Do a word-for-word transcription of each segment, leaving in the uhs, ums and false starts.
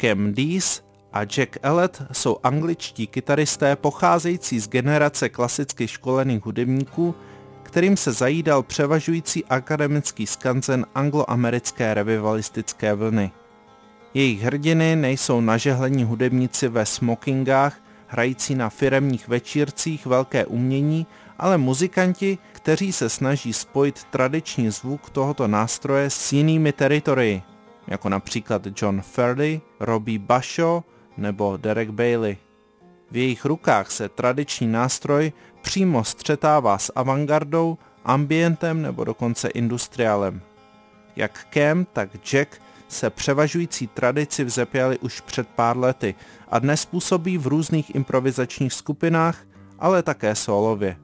Cam Dease a Jack Ellet jsou angličtí kytaristé pocházející z generace klasicky školených hudebníků, kterým se zajídal převažující akademický skanzen angloamerické revivalistické vlny. Jejich hrdiny nejsou nažehlení hudebníci ve smokingách, hrající na firemních večírcích velké umění, ale muzikanti, kteří se snaží spojit tradiční zvuk tohoto nástroje s jinými teritorii, jako například John Farley, Robbie Bashaw nebo Derek Bailey. V jejich rukách se tradiční nástroj přímo střetává s avantgardou, ambientem nebo dokonce industriálem. Jak Cam, tak Jack se převažující tradici vzepěli už před pár lety a dnes působí v různých improvizačních skupinách, ale také sólově.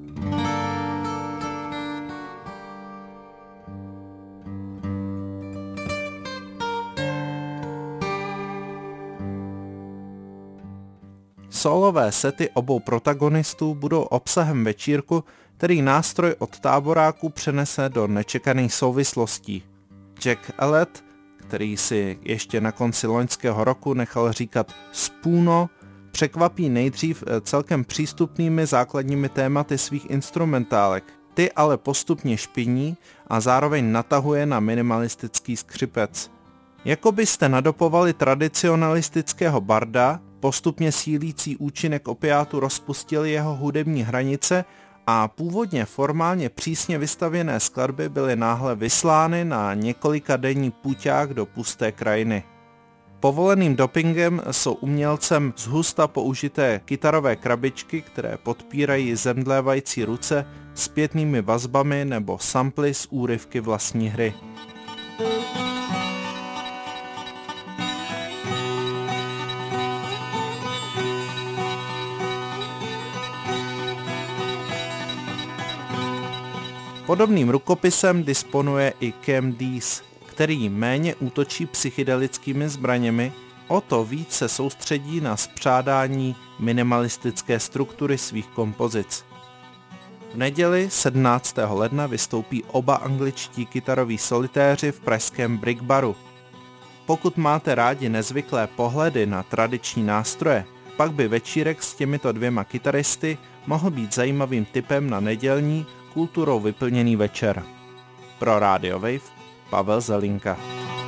Sólové sety obou protagonistů budou obsahem večírku, který nástroj od táboráků přenese do nečekaných souvislostí. Jack Ellet, který si ještě na konci loňského roku nechal říkat Spoono, překvapí nejdřív celkem přístupnými základními tématy svých instrumentálek. Ty ale postupně špiní a zároveň natahuje na minimalistický skřipec. Jako byste nadopovali tradicionalistického barda, postupně sílící účinek opiátu rozpustil jeho hudební hranice a původně formálně přísně vystavěné skladby byly náhle vyslány na několika denní puťák do pusté krajiny. Povoleným dopingem jsou umělcem zhusta použité kytarové krabičky, které podpírají zemdlévající ruce zpětnými vazbami nebo samply z úryvky vlastní hry. Podobným rukopisem disponuje i Cam Dease, který méně útočí psychedelickými zbraněmi, o to víc se soustředí na spřádání minimalistické struktury svých kompozic. V neděli sedmnáctého ledna vystoupí oba angličtí kytaroví solitéři v pražském Brick Baru. Pokud máte rádi nezvyklé pohledy na tradiční nástroje, pak by večírek s těmito dvěma kytaristy mohl být zajímavým tipem na nedělní, kulturou vyplněný večer. Pro Radio Wave Pavel Zelinka.